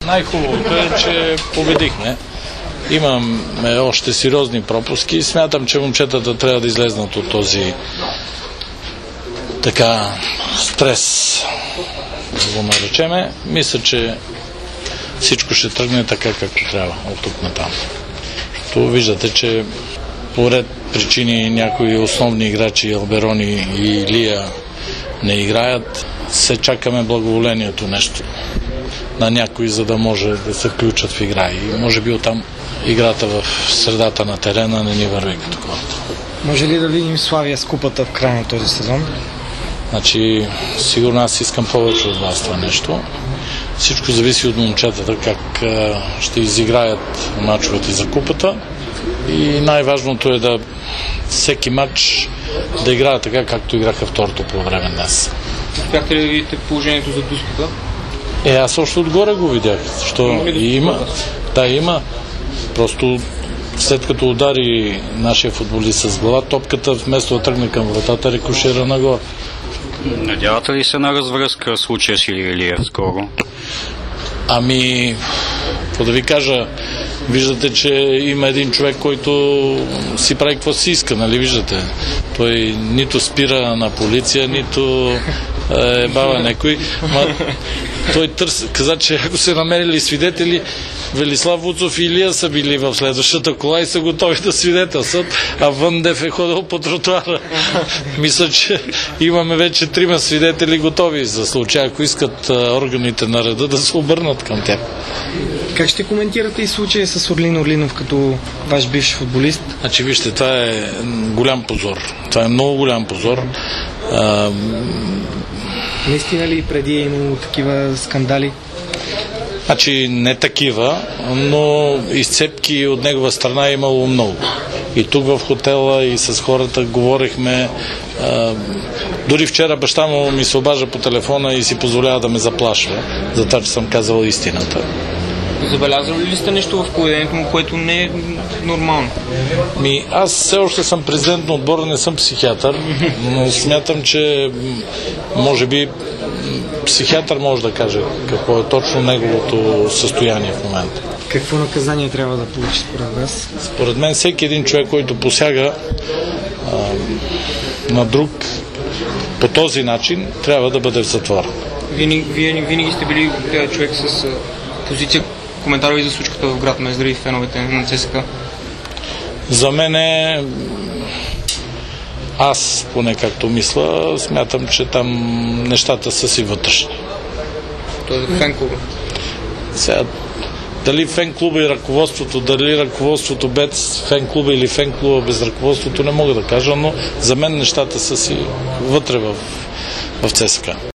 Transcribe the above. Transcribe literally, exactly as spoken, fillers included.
Най-хубавото е, че победихме. Имаме още сериозни пропуски. Смятам, че момчетата трябва да излезнат от този така стрес, да го наречеме. Мисля, че всичко ще тръгне така, както трябва от тук натам. То виждате, че поред причини някои основни играчи, Алберони и Илия, не играят. Се чакаме благоволението нещо на някои, за да може да се включат в игра. И може би оттам играта в средата на терена не ни върви като хората. Може ли да видим Славия с купата в края на този сезон? Значи, сигурно аз искам повече от вас това нещо. Всичко зависи от момчетата, как ще изиграят мачовете за купата. И най-важното е да всеки матч да играе така, както играха второто по време днес. Успяхте ли да видите положението за дуската? Е, аз още отгоре го видях. Защо и има. Да, има. Просто след като удари нашия футболист с глава, топката вместо да тръгне към вратата, рикошира нагоре. Надявате ли се на развръзка в случая с Илия скоро? Ами, какво да ви кажа, виждате, че има един човек, който си прави какво си иска, нали виждате? Той нито спира на полиция, нито е бава някой. Ма, той търси, каза, че ако се намерили свидетели, Велислав Вуцов и Илия са били в следващата кола и са готови да свидетелстват, а Въндев е ходил по тротуара. Мисля, че имаме вече трима свидетели готови за случай, ако искат органите на реда да се обърнат към тях. Как ще коментирате и случая с Орлин Орлинов като ваш бивш футболист? Значи, вижте, това е голям позор. Това е много голям позор. А... Наистина ли преди е имало такива скандали? Значи не такива, но изцепки от негова страна е имало много. И тук в хотела, и с хората говорихме. А, дори вчера баща му ми се обажда по телефона и си позволява да ме заплашва, за това, че съм казал истината. Забелязали ли сте нещо в поведението му, което не е нормално? Ми, аз все още съм президент на отбора, не съм психиатър, но смятам, че може би психиатър може да каже какво е точно неговото състояние в момента. Какво наказание трябва да получи според вас? Според мен всеки един човек, който посяга а, на друг по този начин, трябва да бъде в затвора. Винаги, вие, винаги сте били човек с а, позиция. Коментар ви за случката в град Мездра и феновете на ЦСКА? За мен е... Аз, поне както мисля, смятам, че там нещата са си вътрешни. Това е за фен-клуба? Сега, дали фен-клуба и ръководството, дали ръководството без фен-клуба или фен-клуба без ръководството, не мога да кажа, но за мен нещата са си вътре в, в ЦСКА.